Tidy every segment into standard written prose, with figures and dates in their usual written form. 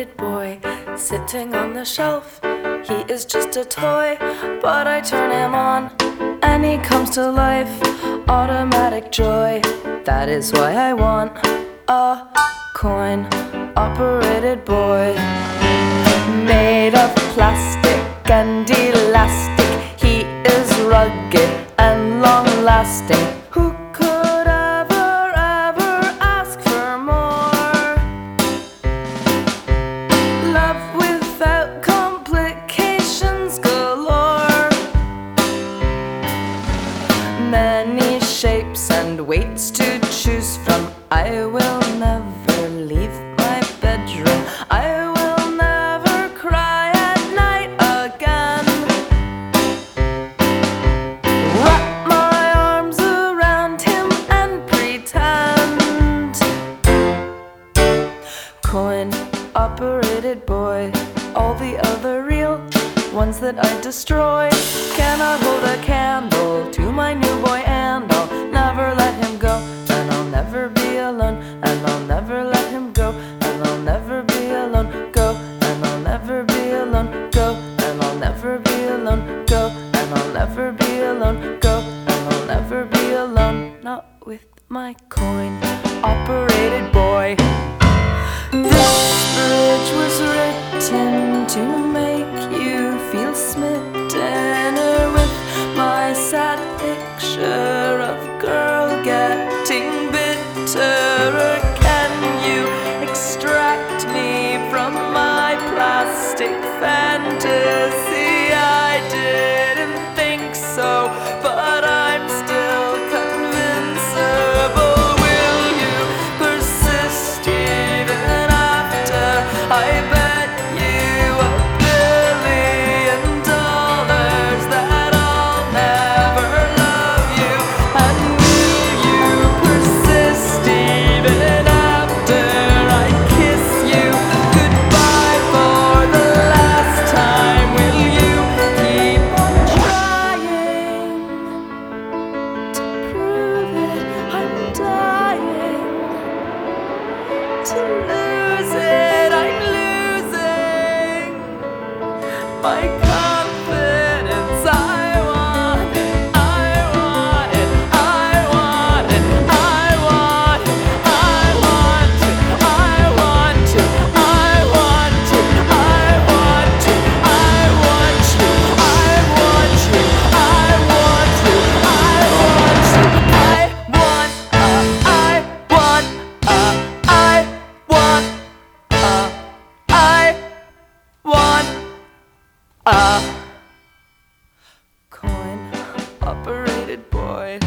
operated boy sitting on the shelf. He is just a toy, but I turn him on and he comes to life. Automatic joy, that is why I want a coin operated boy. Made of plastic and elastic, he is rugged and long lasting. Who could ever ask for more? Love without complications galore. Many shapes and weights to choose from. I will never leave my bedroom. I will never cry at night again. Wrap my arms around him and pretend. Coin operated boy. All the other real ones that I destroy cannot hold a candle to my new boy, and I'll never let him go. And I'll never be alone, and I'll never let him go. And I'll never be alone, go. And I'll never be alone, go. And I'll never be alone, go. And I'll never be alone, go. And I'll never be alone, not with my coin operated boy. This bridge was written to make you feel smitten, with my sad picture of girl getting bitter. Can you extract me from my plastic fantasy? I didn't think so, but I'm still convincible. Will you persist even after I bet you $1 billion that I'll never love you? And will you persist even after I kiss you goodbye for the last time? Will you keep on trying to prove it? I'm dying to lose it. I'm losing my confidence. I want it, I want it, I want it, I want it, I want to, I want to, I want to, I want to, I want you, I want you, I want you, I want you, I want, I want, a coin operated boy.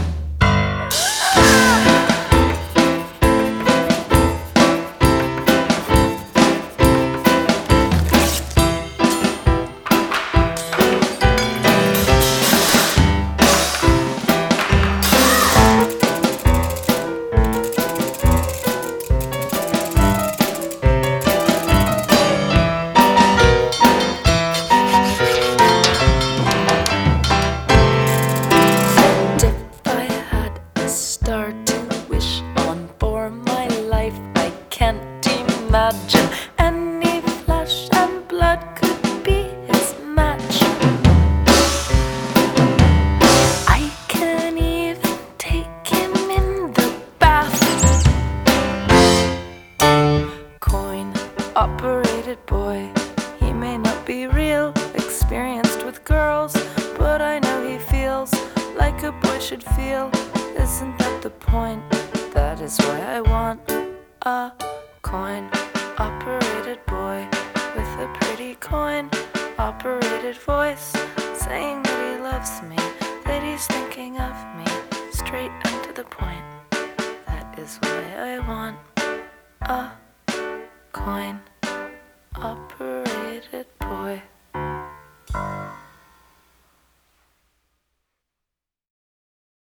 Imagine any flesh and blood could be his match. I can even take him in the bath. Coin operated boy. He may not be real, experienced with girls, but I know he feels like a boy should feel. Isn't that the point? That is why I want a coin operated boy with a pretty coin operated voice, saying that he loves me, that he's thinking of me, straight and to the point. That is why I want a coin operated boy.